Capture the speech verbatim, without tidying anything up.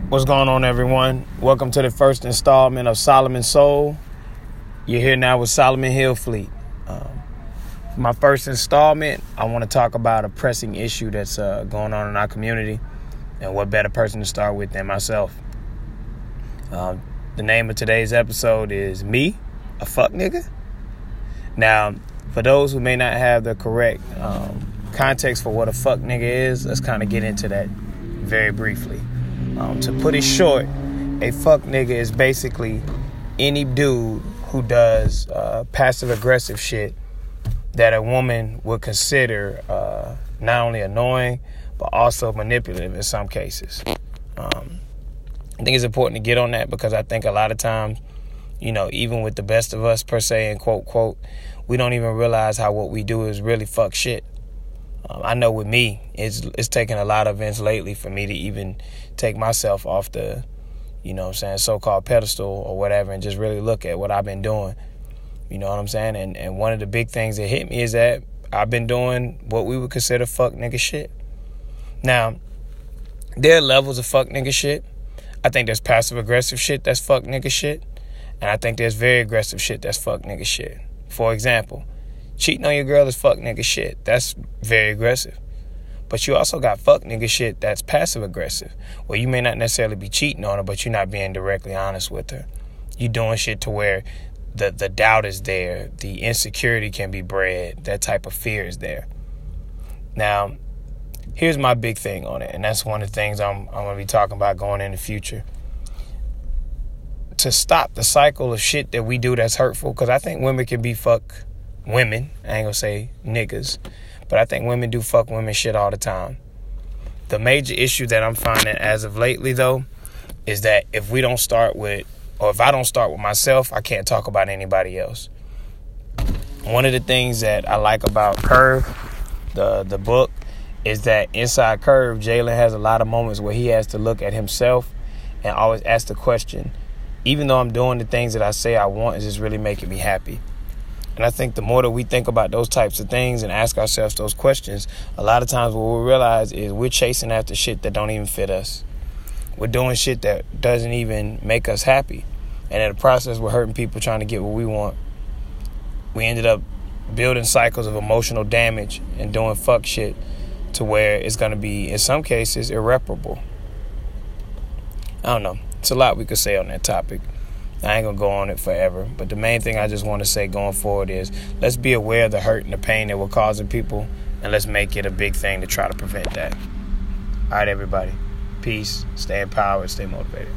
What's going on, everyone? Welcome to the first installment of Solomon Soul. You're here now with Solomon Hillfleet. Um, for my first installment, I want to talk about a pressing issue that's uh, going on in our community, and what better person to start with than myself. Um, the name of today's episode is Me, a Fuck Nigga. Now, for those who may not have the correct um, context for what a fuck nigga is, let's kind of get into that very briefly. Um, to put it short, a fuck nigga is basically any dude who does uh, passive-aggressive shit that a woman would consider uh, not only annoying, but also manipulative in some cases. Um, I think it's important to get on that because I think a lot of times, you know, even with the best of us, per se, and quote, quote, we don't even realize how what we do is really fuck shit. Um, I know with me, it's it's taken a lot of events lately for me to even take myself off the, you know what I'm saying, so-called pedestal or whatever, and just really look at what I've been doing. You know what I'm saying? And and one of the big things that hit me is that I've been doing what we would consider fuck nigga shit. Now, there are levels of fuck nigga shit. I think there's passive-aggressive shit that's fuck nigga shit. And I think there's very aggressive shit that's fuck nigga shit. For example, cheating on your girl is fuck nigga shit. That's very aggressive. But you also got fuck nigga shit that's passive aggressive, where you may not necessarily be cheating on her, but you're not being directly honest with her. You doing shit to where the, the doubt is there, the insecurity can be bred, that type of fear is there. Now, here's my big thing on it, and that's one of the things I'm, I'm going to be talking about going in the future. To stop the cycle of shit that we do that's hurtful, because I think women can be fuck women. I ain't gonna say niggas, but I think women do fuck women shit all the time. The major issue that I'm finding as of lately, though, is that if we don't start with, or if I don't start with myself, I can't talk about anybody else. One of the things that I like about Curve, the the book, is that inside Curve, Jalen has a lot of moments where he has to look at himself and always ask the question, even though I'm doing the things that I say I want, is this really making me happy? And I think the more that we think about those types of things and ask ourselves those questions, a lot of times what we'll realize is we're chasing after shit that don't even fit us. We're doing shit that doesn't even make us happy. And in the process, we're hurting people trying to get what we want. We ended up building cycles of emotional damage and doing fuck shit to where it's going to be, in some cases, irreparable. I don't know. It's a lot we could say on that topic. I ain't going to go on it forever. But the main thing I just want to say going forward is let's be aware of the hurt and the pain that we're causing people, and let's make it a big thing to try to prevent that. All right, everybody. Peace. Stay empowered. Stay motivated.